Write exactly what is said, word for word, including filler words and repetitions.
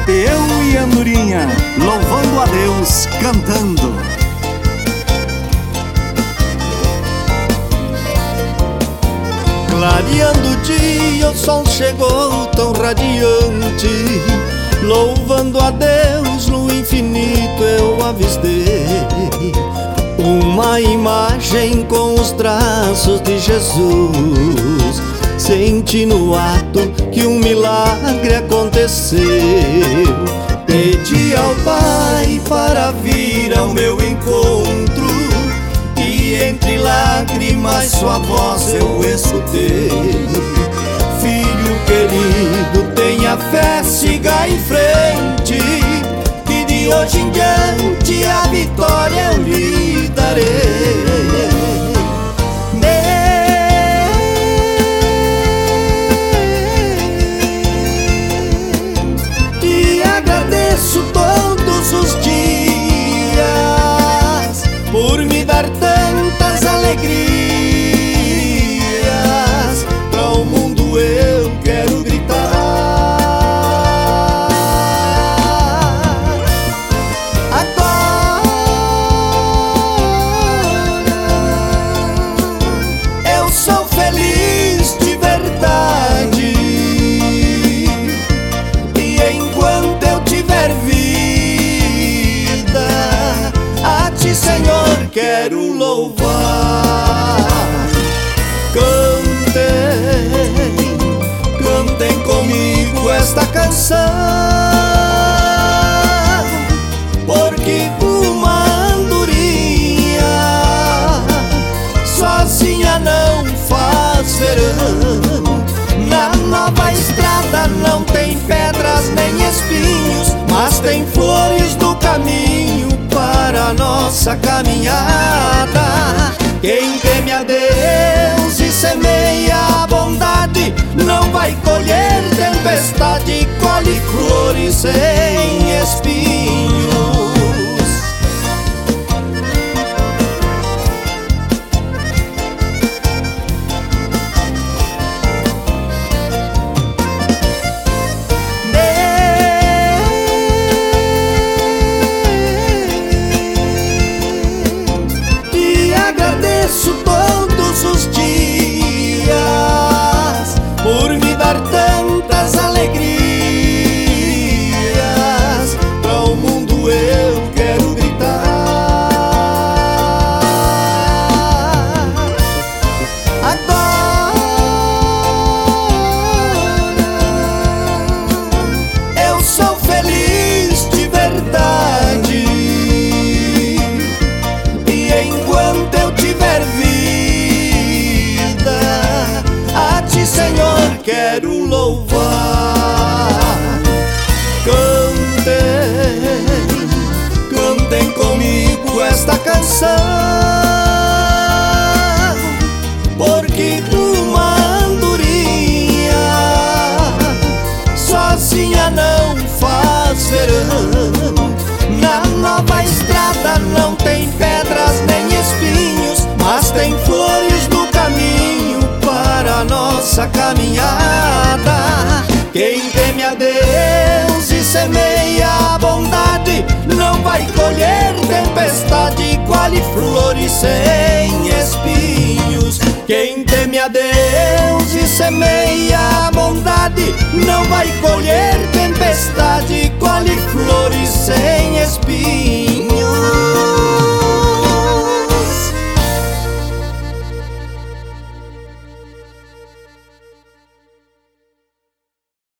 Peão e Andorinha, louvando a Deus, cantando. Clareando o dia, o sol chegou tão radiante, louvando a Deus no infinito eu avistei uma imagem com os traços de Jesus. Senti no ato que um milagre aconteceu. Pedi ao Pai para vir ao meu encontro, e entre lágrimas sua voz eu escutei. Filho querido, tenha fé, siga em frente, que de hoje em diante a vitória eu lhe darei. Te agradeço todos os dias por me dar tantas alegrias. Para o mundo eu quero gritar: agora eu sou feliz de verdade, e enquanto eu tiver vida, a ti, Senhor, quero louvar. Cantem, cantem comigo esta canção, porque uma andorinha sozinha não faz verão. Na nova estrada não tem pedras nem espinhos, mas tem flores do caminho para a nossa caminhada. Quem teme a Deus e semeia a bondade não vai colher tempestade, colhe flores sem espinhos. Agradeço todos os dias por me dar tantas alegrias. Para o mundo eu quero gritar: agora eu sou feliz de verdade, e enquanto eu tiver vida, a ti, Senhor, quero louvar. Cantem, cantem comigo esta canção, porque uma andorinha sozinha não faz verão. Na nova estrada não tem pedras nem espinhos, mas tem flores do caminho para a nossa caminhada. Quem teme a Deus e semeia a bondade não vai colher tempestade, colhe flores sem espinhos. Quem teme a Deus e semeia a bondade não vai colher tempestade, colhe flores sem espinhos.